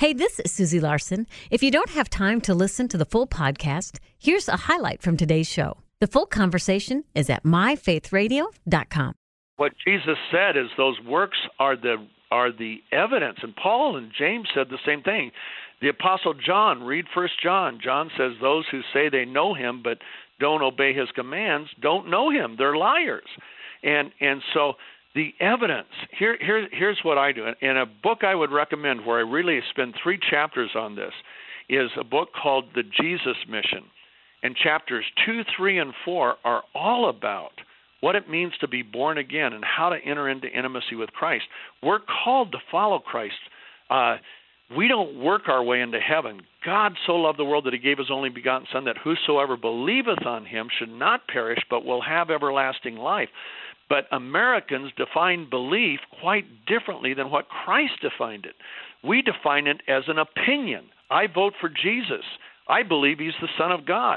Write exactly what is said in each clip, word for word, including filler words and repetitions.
Hey, this is Susie Larson. If you don't have time to listen to the full podcast, here's a highlight from today's show. The full conversation is at my faith radio dot com. What Jesus said is those works are the are the evidence. And Paul and James said the same thing. The Apostle John, read First John. John says those who say they know him but don't obey his commands don't know him. They're liars. And and so the evidence, here, here, here's what I do. In a book I would recommend where I really spend three chapters on this is a book called The Jesus Mission. And chapters two, three, and four are all about what it means to be born again and how to enter into intimacy with Christ. We're called to follow Christ. Uh, we don't work our way into heaven. God so loved the world that he gave his only begotten Son, that whosoever believeth on him should not perish, but will have everlasting life. But Americans define belief quite differently than what Christ defined it. We define it as an opinion. I vote for Jesus. I believe he's the Son of God.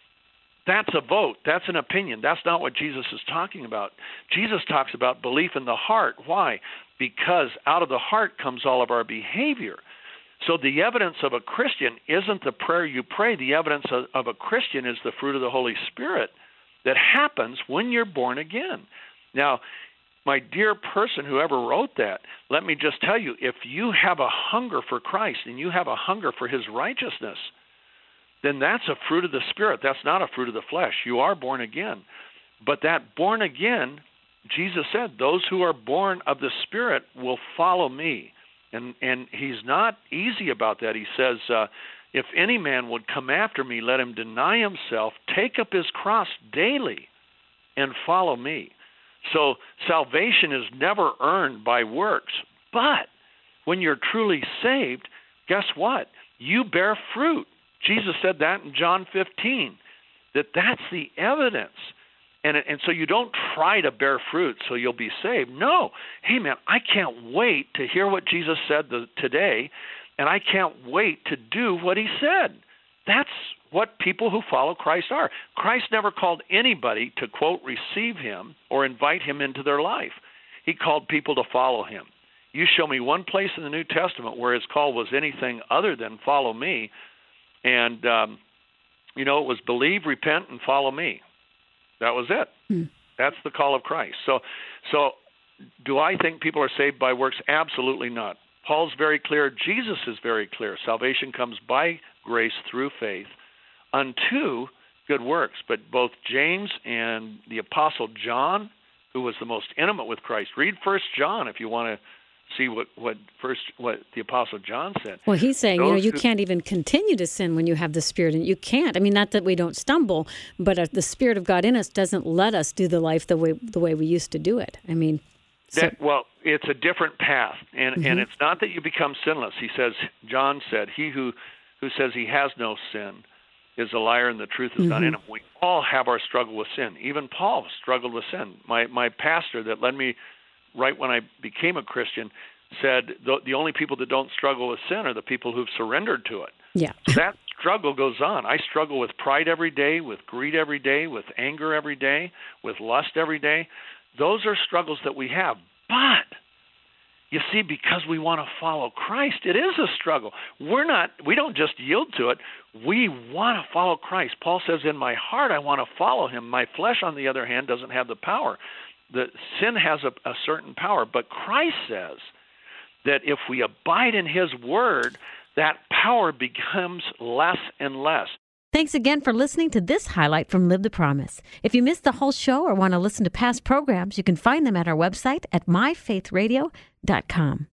That's a vote. That's an opinion. That's not what Jesus is talking about. Jesus talks about belief in the heart. Why? Because out of the heart comes all of our behavior. So the evidence of a Christian isn't the prayer you pray. The evidence of, of a Christian is the fruit of the Holy Spirit that happens when you're born again. Now, my dear person, whoever wrote that, let me just tell you, if you have a hunger for Christ and you have a hunger for his righteousness, then that's a fruit of the Spirit. That's not a fruit of the flesh. You are born again. But that born again, Jesus said, those who are born of the Spirit will follow me. And and he's not easy about that. He says, uh, if any man would come after me, let him deny himself, take up his cross daily, and follow me. So salvation is never earned by works. But when you're truly saved, guess what? You bear fruit. Jesus said that in John fifteen, that that's the evidence. And, and so you don't try to bear fruit so you'll be saved. No. Hey, man, I can't wait to hear what Jesus said the, today, and I can't wait to do what he said. That's what people who follow Christ are. Christ never called anybody to, quote, receive him or invite him into their life. He called people to follow him. You show me one place in the New Testament where his call was anything other than follow me. And, um, you know, it was believe, repent, and follow me. That was it. Hmm. That's the call of Christ. So, so do I think people are saved by works? Absolutely not. Paul's very clear. Jesus is very clear. Salvation comes by grace through faith unto good works. But both James and the Apostle John, who was the most intimate with Christ, read First John if you want to see what, what first what the Apostle John said. Well, he's saying, Those you know, you who, can't even continue to sin when you have the Spirit, and you can't. I mean, not that we don't stumble, but uh, the Spirit of God in us doesn't let us do the life the way the way we used to do it. I mean, so. that, well, it's a different path, and mm-hmm. and it's not that you become sinless. He says, John said, he who who says he has no sin is a liar, and the truth is mm-hmm. not in him. We all have our struggle with sin. Even Paul struggled with sin. My my pastor that led me right when I became a Christian said the, the only people that don't struggle with sin are the people who've surrendered to it. Yeah. So that struggle goes on. I struggle with pride every day, with greed every day, with anger every day, with lust every day. Those are struggles that we have. But you see, because we want to follow Christ, it is a struggle. We're not, we don't just yield to it. We want to follow Christ. Paul says, in my heart, I want to follow him. My flesh, on the other hand, doesn't have the power. The sin has a, a certain power, but Christ says that if we abide in his word, that power becomes less and less. Thanks again for listening to this highlight from Live the Promise. If you missed the whole show or want to listen to past programs, you can find them at our website at my faith radio dot com.